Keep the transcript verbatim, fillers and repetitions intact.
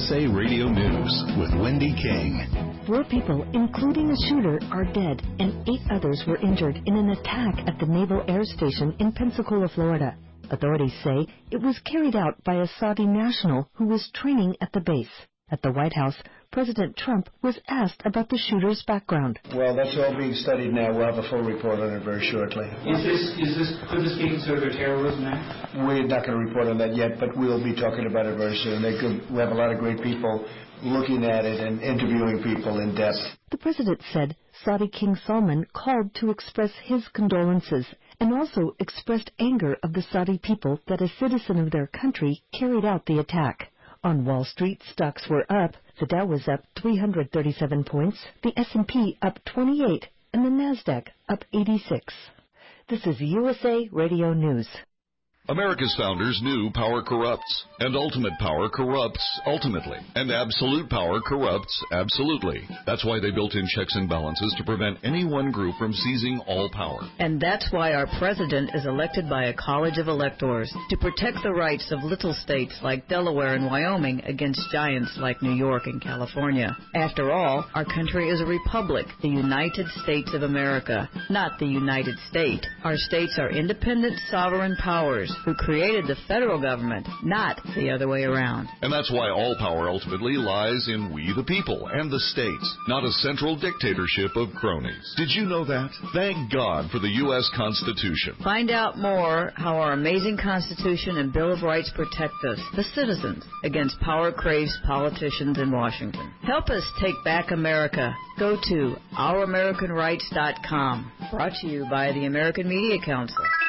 S A Radio News with Wendy King. Four people, including a shooter, are dead, and eight others were injured in an attack at the Naval Air Station in Pensacola, Florida. Authorities say it was carried out by a Saudi national who was training at the base. At the White House, President Trump was asked about the shooter's background. Well, that's all being studied now. We'll have a full report on it very shortly. Is this, is this, could this be considered a terrorism act? We're not going to report on that yet, but we'll be talking about it very soon. They could, we have a lot of great people looking at it and interviewing people in depth. The president said Saudi King Salman called to express his condolences and also expressed anger of the Saudi people that a citizen of their country carried out the attack. On Wall Street, stocks were up. The Dow was up three hundred thirty-seven points, the S and P up twenty-eight, and the Nasdaq up eighty-six. This is U S A Radio News. America's founders knew power corrupts, and ultimate power corrupts ultimately, and absolute power corrupts absolutely. That's why they built in checks and balances to prevent any one group from seizing all power. And that's why our president is elected by a college of electors to protect the rights of little states like Delaware and Wyoming against giants like New York and California. After all, our country is a republic, the United States of America, not the United State. Our states are independent, sovereign powers who created the federal government, not the other way around. And that's why all power ultimately lies in we the people and the states, not a central dictatorship of cronies. Did you know that? Thank God for the U S Constitution. Find out more how our amazing Constitution and Bill of Rights protect us, the citizens, against power-crazed politicians in Washington. Help us take back America. Go to our american rights dot com. Brought to you by the American Media Council.